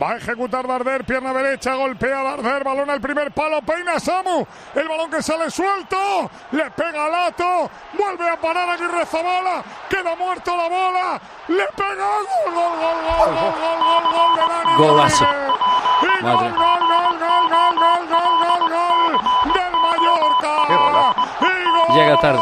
Va a ejecutar Darder, pierna derecha, golpea Darder, balón al primer palo, peina Samu, el balón que sale suelto, le pega Lato, vuelve a parar Aguirrezabala, queda muerto la bola, le pega, gol de Dani Golazo. Rodríguez, y gol del Mallorca, y gol llega tarde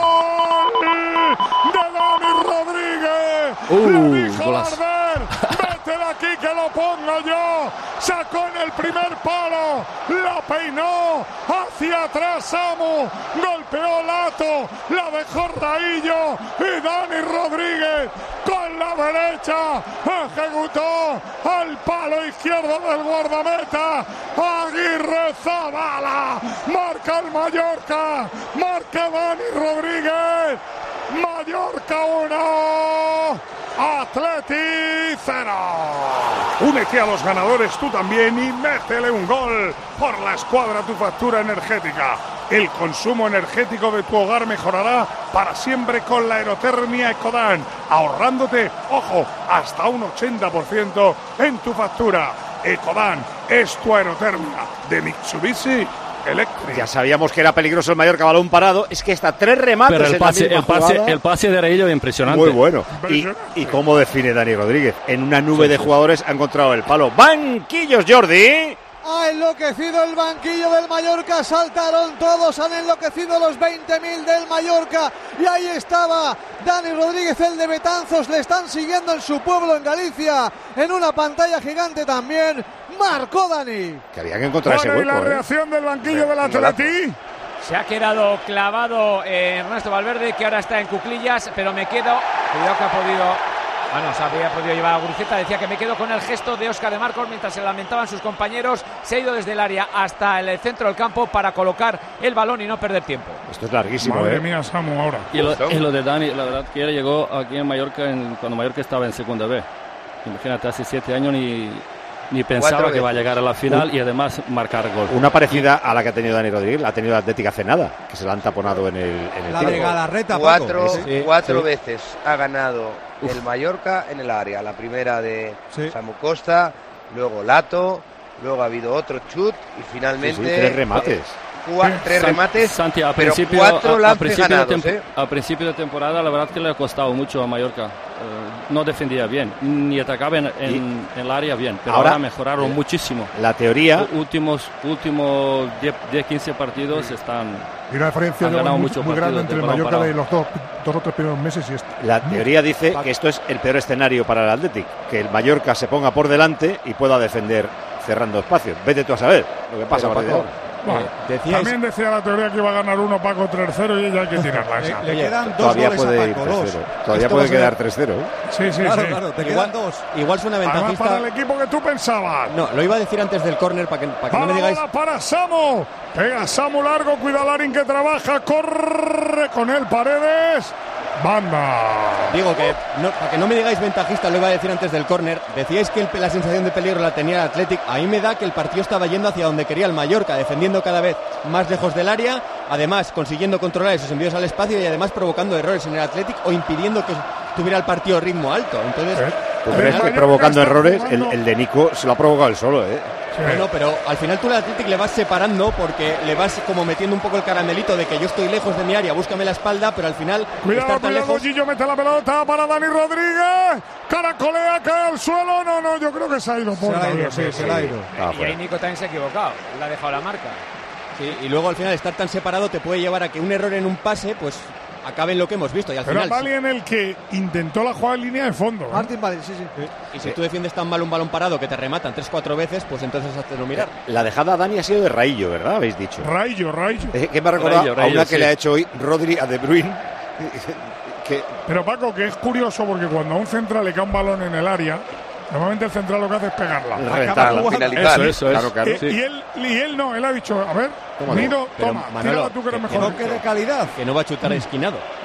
de Dani Rodríguez, le dijo golazo. Darder, vete de aquí que lo pongo yo, sacó en el primer palo, la peinó hacia atrás Samu, golpeó Lato, la dejó Raillo y Dani Rodríguez con la derecha ejecutó al palo izquierdo del guardameta Aguirrezabala, marca el Mallorca, marca Dani Rodríguez, Mallorca 1, Atleti 0. Únete a los ganadores tú también y métele un gol por la escuadra Tu Factura Energética. El consumo energético de tu hogar mejorará para siempre con la aerotermia Ecodan, ahorrándote, ojo, hasta un 80% en tu factura. Ecodan es tu aerotermia de Mitsubishi Electric. Ya sabíamos que era peligroso el Mallorca, balón parado. Es que está 3 remates. Pero el el pase de Raillo impresionante. Muy bueno. ¿Y cómo define Dani Rodríguez? En una nube de jugadores ha encontrado el palo. Banquillos, Jordi. Ha enloquecido el banquillo del Mallorca, saltaron todos, han enloquecido los 20.000 del Mallorca y ahí estaba Dani Rodríguez, el de Betanzos, le están siguiendo en su pueblo en Galicia, en una pantalla gigante también, marcó Dani. Que había que encontrar ese hueco. ¿Y la reacción del banquillo del Atleti? Se ha quedado clavado Ernesto Valverde, que ahora está en cuclillas, pero me quedo, cuidado que ha podido... Bueno, se había podido llevar a Guruceta, decía que me quedo con el gesto de Óscar de Marcos mientras se lamentaban sus compañeros. Se ha ido desde el área hasta el centro del campo para colocar el balón y no perder tiempo. Esto es larguísimo. Madre mía, Samu, ahora. Y lo de Dani, la verdad que él llegó aquí en Mallorca cuando Mallorca estaba en segunda B. Imagínate, hace 7 años ni pensaba que va a llegar a la final y además marcar gol. Una parecida a la que ha tenido Dani Rodríguez, la ha tenido la Atlética hace nada, que se la han taponado en el La de Galarreta, cuatro veces ha ganado el Mallorca en el área. La primera de Samu Costa, luego Lato, luego ha habido otro chut y finalmente 3 remates. 3 remates, Santi, a pero principio, 4 lances ganados. A principio de temporada la verdad que le ha costado mucho a Mallorca. No defendía bien, ni atacaba en el área bien, pero ahora mejoraron muchísimo. La teoría... Los últimos 10-15 partidos están... Y una diferencia muy grande entre el Mallorca de los dos o tres primeros meses y este. La teoría dice que esto es el peor escenario para el Athletic, que el Mallorca se ponga por delante y pueda defender cerrando espacios. Vete tú a saber lo que pasa, Paco. Bueno, también decía la teoría que iba a ganar Paco 3-0 y ella hay que tirarla esa. Le quedan 2 todavía goles puede a ir Paco, 3-0. Todavía puede quedar 3-0. Sí. Claro, te quedan 2. Igual es una Además ventajista. para el equipo que tú pensabas. No, lo iba a decir antes del córner para que no me digáis. Para Samu. Pega Samu largo, cuida Larin que trabaja, corre con él Paredes. Banda. Digo que para que no me digáis ventajista, lo iba a decir antes del córner. Decíais que la sensación de peligro la tenía el Athletic. A mí me da que el partido estaba yendo hacia donde quería el Mallorca, defendiendo cada vez más lejos del área, además consiguiendo controlar esos envíos al espacio y además provocando errores en el Athletic o impidiendo que tuviera el partido ritmo alto. Entonces, ¿tú crees que provocando errores el de Nico se lo ha provocado él solo, Bueno, pero al final tú al Athletic le vas separando porque le vas como metiendo un poco el caramelito de que yo estoy lejos de mi área, búscame la espalda, pero al final estar tan lejos... Gillo mete la pelota para Dani Rodríguez, caracolea, cae al suelo, no, yo creo que se ha ido por se la ha ido. Y ahí Nico también se ha equivocado, le ha dejado la marca. Sí, y luego al final estar tan separado te puede llevar a que un error en un pase, pues acabe en lo que hemos visto y al Pero final... Bali en el que intentó la jugada en línea de fondo. Martín Bali, sí. Y si tú defiendes tan mal un balón parado que te rematan 3-4 veces, pues entonces hazlo mirar. La dejada a Dani ha sido de Raillo, ¿verdad? Habéis dicho. Raillo. Que me ha recordado a una que le ha hecho hoy Rodri a De Bruyne. Pero Paco, que es curioso porque cuando a un central le cae un balón en el área, normalmente el central lo que hace es pegarla. Finalizar. Eso es. Claro. Y él no, él ha dicho, a ver, Nino, toma, tírala tú que eres mejor. Toque de calidad. Que no va a chutar esquinado.